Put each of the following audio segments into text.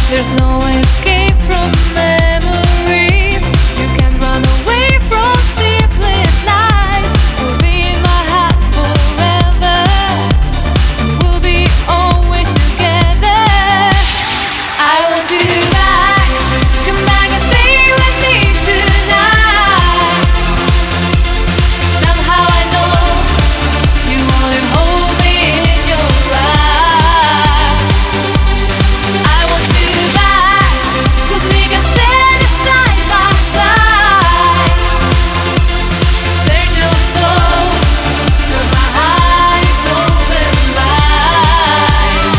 There's no escape from memories. You can't run away from sleepless nights. We'll be in my heart forever. We'll be always together. I want you back. Come back and stay with me tonight. Somehow I know you wanna hold me in your eyes. I want you back, 'cause we can stand side by side. Search your soul, 'cause my heart is open wide.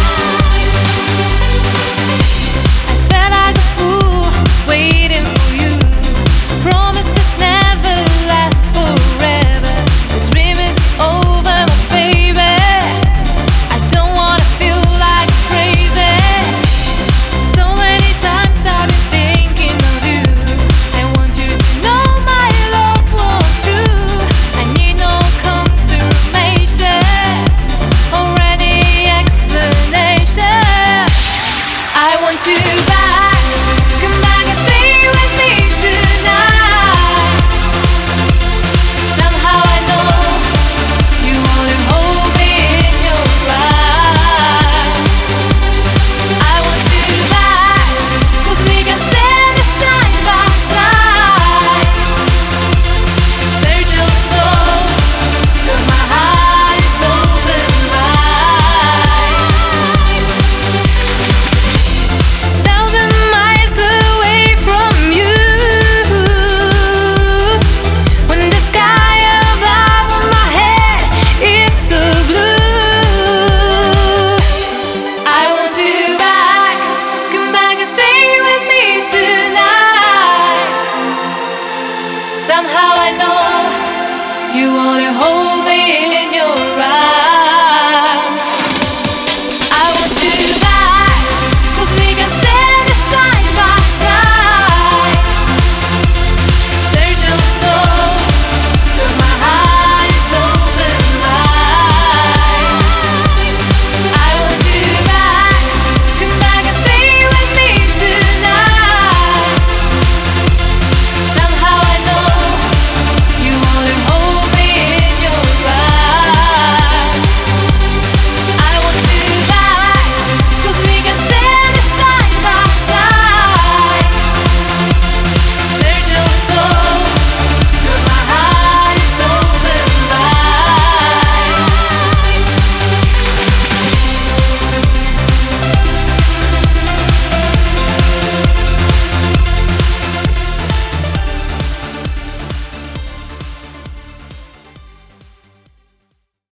I felt like a fool waiting for you. Promises never last forever. The dream is over, my baby. I don't wanna feel like crazy. So many times I've been thinking of you. I want you to know my love was true. I need no confirmation or any explanation. I want you back.